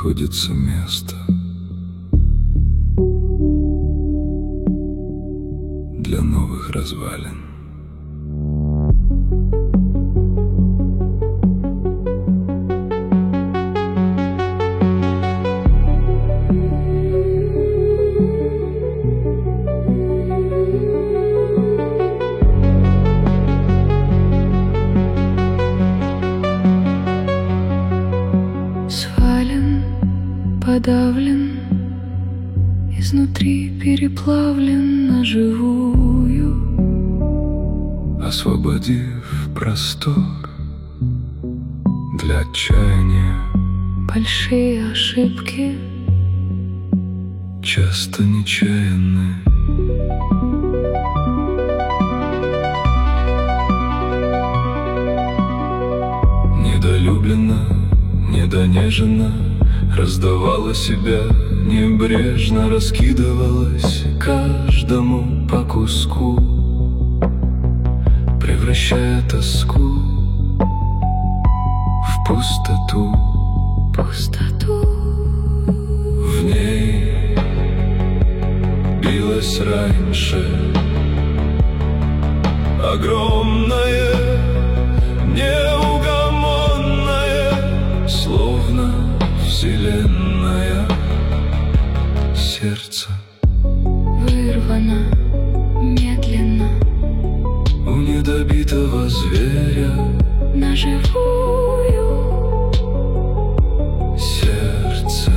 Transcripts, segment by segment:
находится место для новых развалин. Свален, подавлен, изнутри переплавлен на живую, освободив простор для отчаяния. большие ошибки Часто нечаянны. Недолюблена, недонежена, раздавала себя, небрежно раскидывалась каждому по куску, превращая тоску в пустоту. пустоту. В ней билась раньше огромное, неугомонное, словно вселенная, сердце Вырвано медленно у недобитого зверя, на живую. сердце.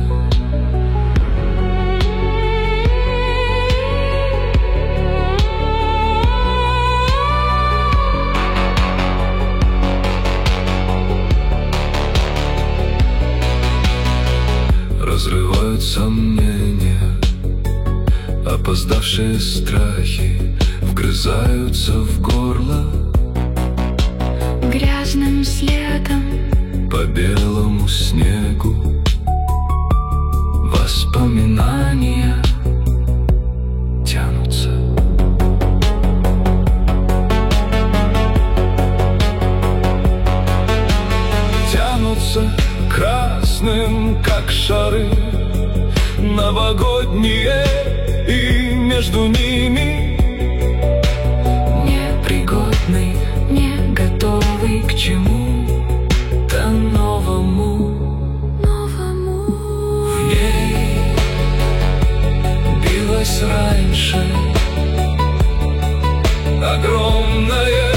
Разрывают сомнения, опоздавшие страхи вгрызаются в горло Грязным следом по белому снегу. Воспоминания тянутся. Тянутся красным, как шары, новогодние, и между ними непригодный, не готовый к чему-то новому. В ней билась раньше огромное,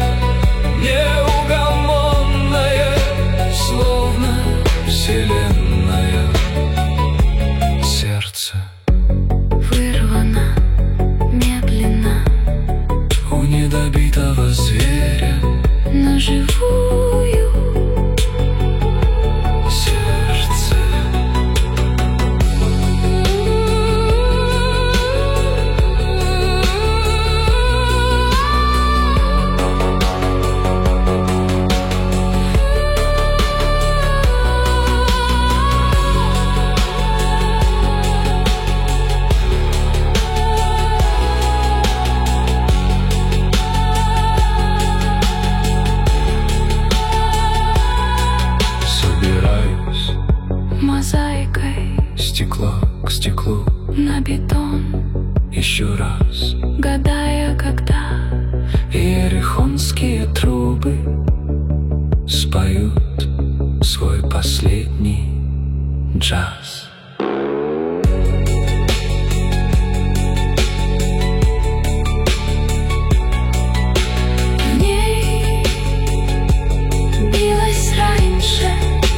неугомонное, словно вселенная, сердце. вырвано медленно У недобитого зверя, на живую. сердце. Собираюсь Мозаикой стекло к стеклу на бетон, еще раз. гадая, когда Иерихонские трубы споют свой последний джаз. в ней билась раньше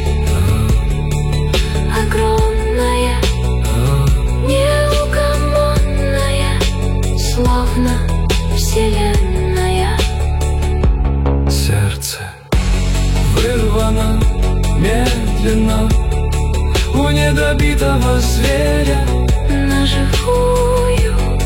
огромная, неугомонная, словно вселенная, Сердце вырвано медленно у недобитого зверя, на живую.